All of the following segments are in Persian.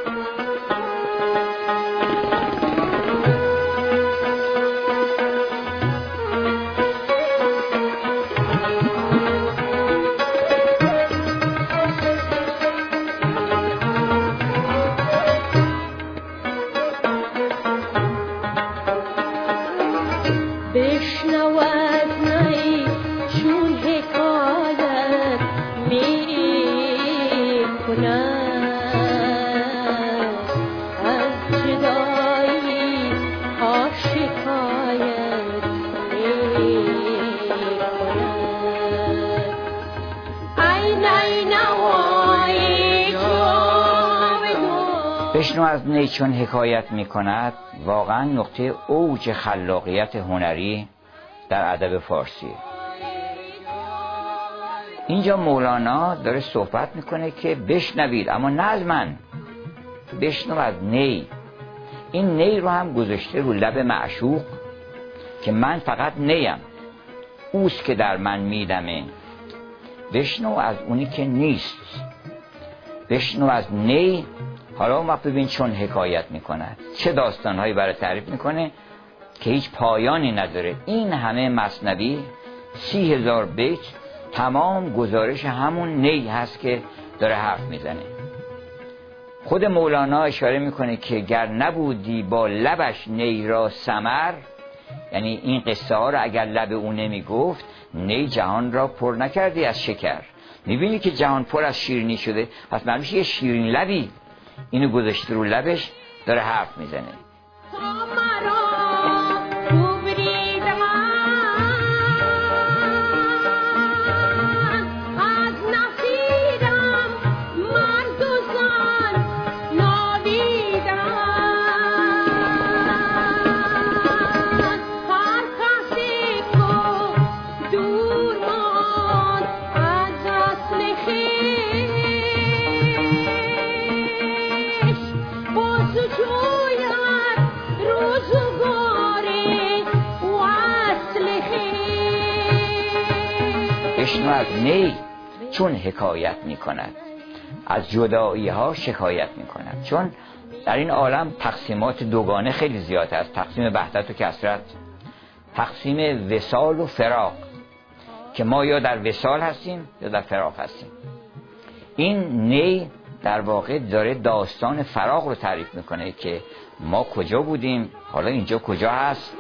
بشنو از نی چون حکایت می کند واقعا نقطه اوج خلاقیت هنری در ادب فارسی. اینجا مولانا داره صحبت میکنه که بشنوید، اما نه از من، بشنو از نی. این نی رو هم گذاشته رو لب معشوق که من فقط نیم، اوست که در من میدمه. بشنو از اونی که نیست، بشنو از نی. حالا اون وقت ببین چون حکایت میکند، چه داستانهایی برای تعریف میکنه که هیچ پایانی نداره. این همه مثنوی 30,000 بیت تمام گزارش همون نی هست که داره حرف میزنه. خود مولانا اشاره میکنه که گر نبودی با لبش نی را ثمر، یعنی این قصه ها رو اگر لب او نمیگفت، نی جهان را پر نکردی از شکر. میبینی که جهان پر از شیرینی شده، پس معلومه یه شیرین لبی اینو گذاشته رو لبش داره حرف میزنه. بشنو از نی چون حکایت می کند، از جدایی ها شکایت می کند. چون در این عالم تقسیمات دوگانه خیلی زیاد است، تقسیم وحدت و کثرت، تقسیم وصال و فراق، که ما یا در وصال هستیم یا در فراق هستیم. این نی در واقع داره داستان فراق رو تعریف میکنه که ما کجا بودیم، حالا اینجا کجا هست.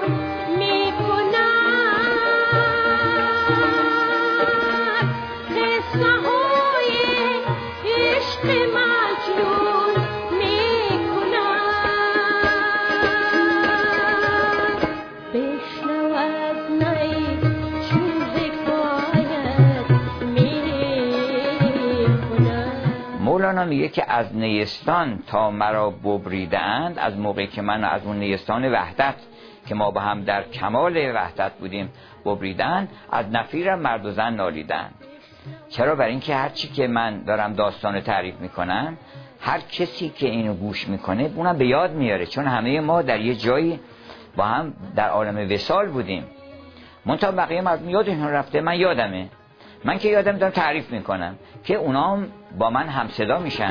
مولانا میگه که از نیستان تا مرا ببریدند، از موقعی که من از اون نیستان وحدت که ما با هم در کمال وحدت بودیم ببریدند، از نفیرم مرد و زن نالیدند. چرا؟ برای اینکه هر چی که من دارم داستان تعریف میکنم، هر کسی که اینو گوش میکنه اونم به یاد میاره، چون همه ما در یه جایی با هم در عالم وصال بودیم. منتها بقیه مردم یادشون رفته، من یادمه. من که یادم دارم تعریف میکنم که اونام با من همصدا میشن.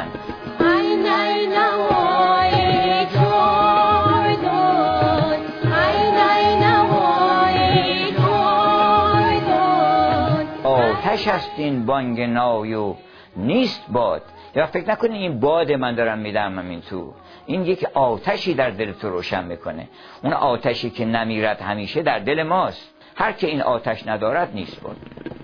آتش است این بانگ نای و نیست باد. یا فکر نکنی این باد من دارم میدم این تو، این یک آتشی در دل تو روشن میکنه. اون آتشی که نمیرد همیشه در دل ماست. هر که این آتش ندارد نیست باد.